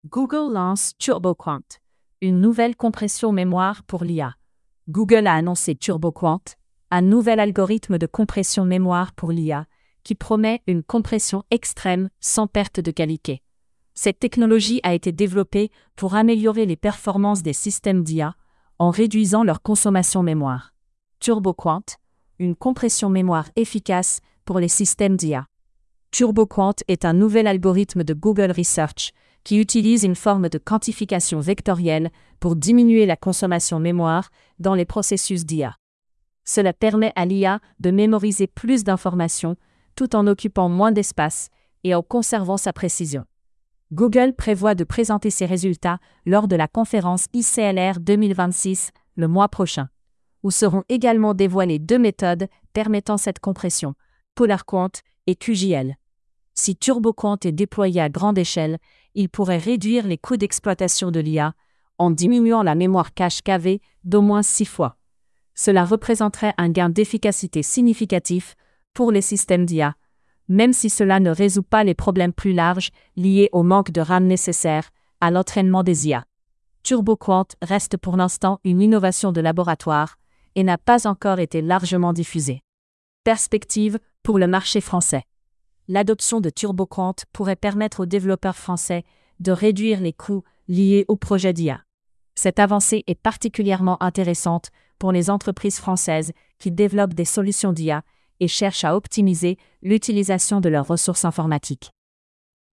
Google lance TurboQuant, une nouvelle compression mémoire pour l'IA. Google a annoncé TurboQuant, un nouvel algorithme de compression mémoire pour l'IA, qui promet une compression extrême sans perte de qualité. Cette technologie a été développée pour améliorer les performances des systèmes d'IA en réduisant leur consommation mémoire. TurboQuant, une compression mémoire efficace pour les systèmes d'IA. TurboQuant est un nouvel algorithme de Google Research qui utilise une forme de quantification vectorielle pour diminuer la consommation mémoire dans les processus d'IA. Cela permet à l'IA de mémoriser plus d'informations tout en occupant moins d'espace et en conservant sa précision. Google prévoit de présenter ses résultats lors de la conférence ICLR 2026 le mois prochain, où seront également dévoilées deux méthodes permettant cette compression, PolarQuant et QGL. Si TurboQuant est déployé à grande échelle, il pourrait réduire les coûts d'exploitation de l'IA en diminuant la mémoire cache KV d'au moins 6 fois. Cela représenterait un gain d'efficacité significatif pour les systèmes d'IA, même si cela ne résout pas les problèmes plus larges liés au manque de RAM nécessaire à l'entraînement des IA. TurboQuant reste pour l'instant une innovation de laboratoire et n'a pas encore été largement diffusée. Perspective pour le marché français. L'adoption de TurboQuant pourrait permettre aux développeurs français de réduire les coûts liés au projet d'IA. Cette avancée est particulièrement intéressante pour les entreprises françaises qui développent des solutions d'IA et cherchent à optimiser l'utilisation de leurs ressources informatiques.